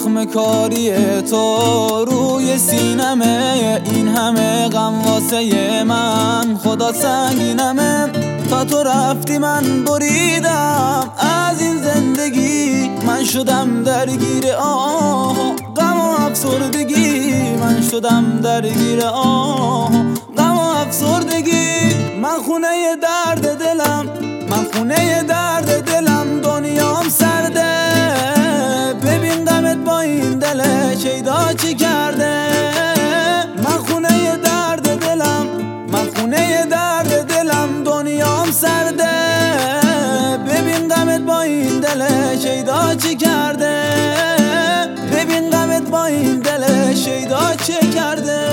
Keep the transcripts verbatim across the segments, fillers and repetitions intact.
زخم کاری تو روی سینمه، این همه غم واسه من خدا سنگینمه. تا تو رفتی من بریدم از این زندگی، من شدم درگیر آه غم و افسردگی، من شدم درگیر آه غم و افسردگی. من خونه درد دلم، من خونه درد دلم، دنیام سرده. ببین غمت با این دل شیدا چی کرده. من خونه درد دلم، من خونه درد دلم، دنیام سرده. ببین غمت با این دل شیدا چی کرده. ببین غمت با این دل شیدا چی کرده.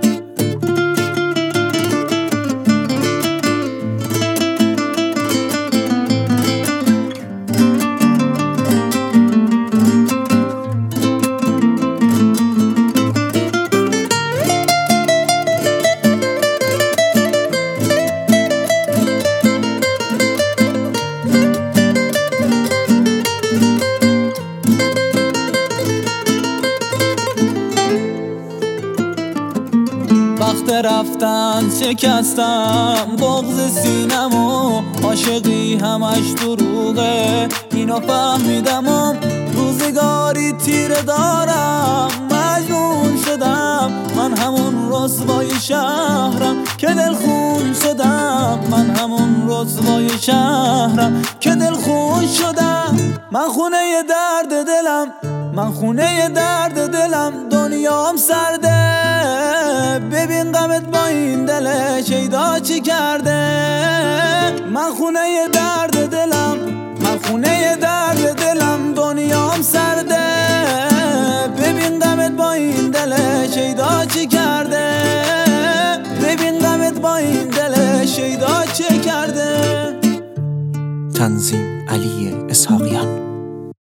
وقت رفتن شکستم بغض سینم و عاشقی همش دروغه، اینو فهمیدم و روزگاری تیره دارم. مجنون شدم من همون رسوای شهرم که دل خون شدم، من همون رسوای شهرم که دل خون شدم. من خونه درد دلم، من خونه درد دلم، دنیام سرده. ببین غمت با این دل شیدا چی کرده. من خونه درد دلم، من خونه درد دلم، دنیام سرده. ببین غمت با این دل شیدا چی کرده. ببین غمت با این دل شیدا چی کرده. تنظیم علی اسحاقیان.